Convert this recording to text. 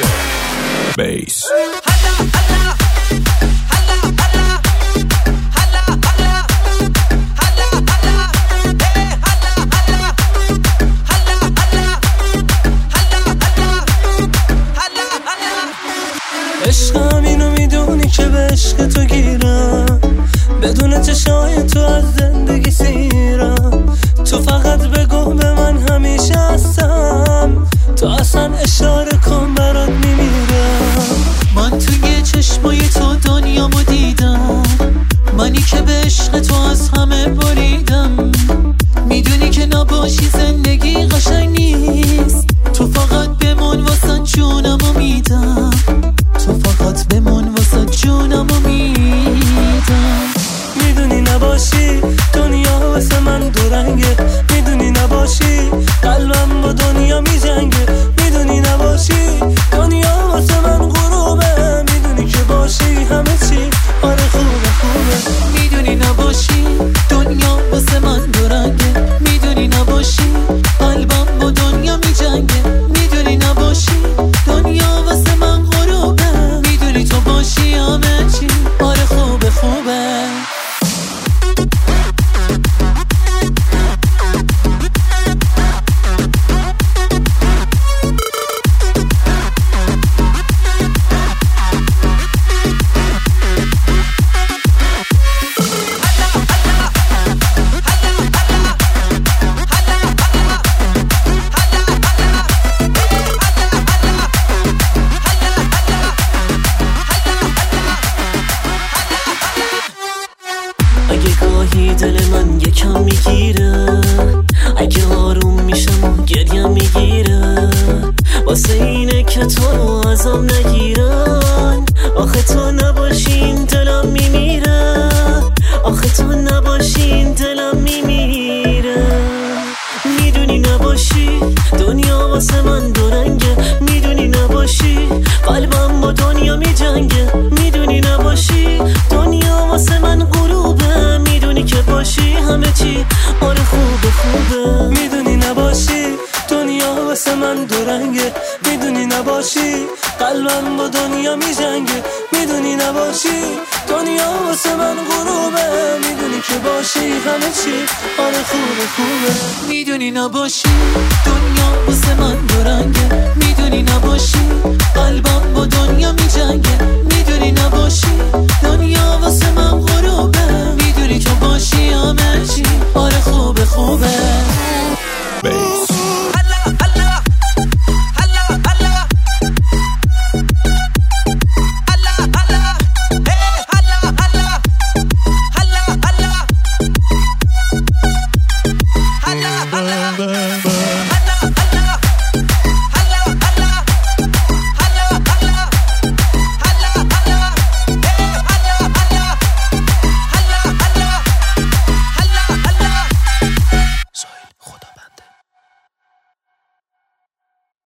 بیس عشقم اینو میدونی که به عشق تو گیرم، بدون چشای تو از زندگی سیرم. تو فقط بگو به من همیشه هستم، تو اصلا اشاره کن برات میمیرم. من توی چشمای تو دنیامو دیدم، منی که به عشق تو از همه بریدم. میدونی که نباشی زندگی قشنگ نیست، تو فقط بمون واسه جونمو میدم، تو فقط بمون واسه جونمو میدم. میدونی نباشی دنیا واسه من دورنگه، میدونی نباشی قلبم با دنیا میجنگه، میدونی نباشی دنیا واسه من غروبه، میدونی که باشی همه چی آره خوبه خوبه. میدونی نباشی دنیا واسه من دورنگه، میدونی نباشی قلبم با دنیا میجنگه، میدونی نباشی دنیا واسه من غروبه، میدونی تو باشی همه چی آره خوبه خوبه. اگه گاهی دل من یکم میگیره، اگه آروم میشم و گریم میگیره، واسه اینه که تو رو ازم نگیرن. آخه تو نباشین دلم میمیره، آخه تو نباشین دلم میمیره. میدونی نباشی دنیا واسه من دورنگه، میدونی نباشی قلبم با دنیا میجنگه، میدونی نباشی دنیا واسه من غروبه، میدونی که باشی همه چی آره خوبه خوبه. میدونی نباشی دنیا واسه من دورنگه، میدونی نباشی قلبم با دنیا میجنگه، میدونی نباشی دنیا واسه من غروبه، میدونی که باشی همه چی آره خوبه خوبه. میدونی نباشی دنیا واسه من دورنگه، میدونی نباشی